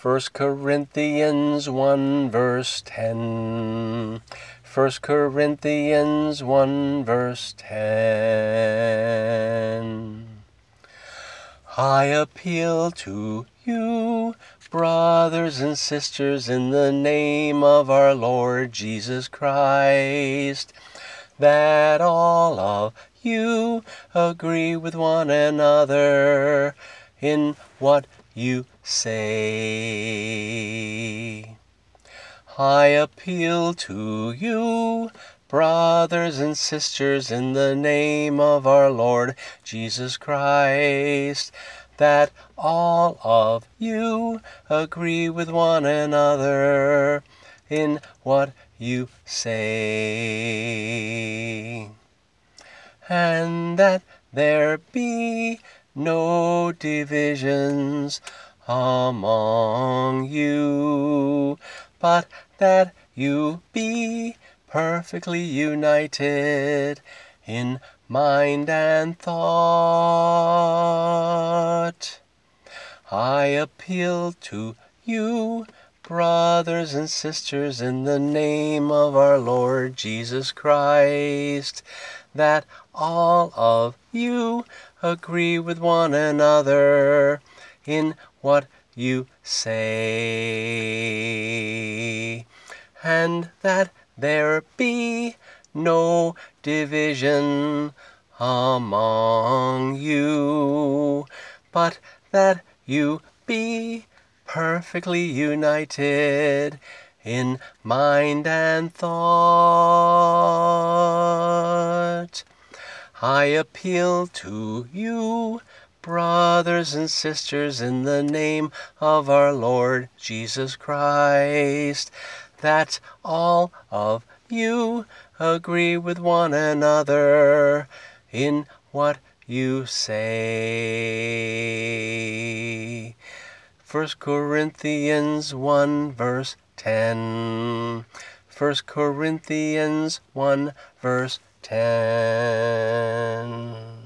1 Corinthians 1 verse 10. 1 Corinthians 1 verse 10. I appeal to you, brothers and sisters, in the name of our Lord Jesus Christ, that all of you agree with one another in what you say. I appeal to you, brothers and sisters, in the name of our Lord Jesus Christ, that all of you agree with one another in what you say, and that there be no divisions among you, but that you be perfectly united in mind and thought. I appeal to you, brothers and sisters, in the name of our Lord Jesus Christ, that all of you agree with one another in what you say, and that there be no division among you, but that you be perfectly united in mind and thought. I appeal to you, brothers and sisters, in the name of our Lord Jesus Christ, that all of you agree with one another in what you say. 1 Corinthians 1 verse 10. 1 Corinthians 1 verse 10.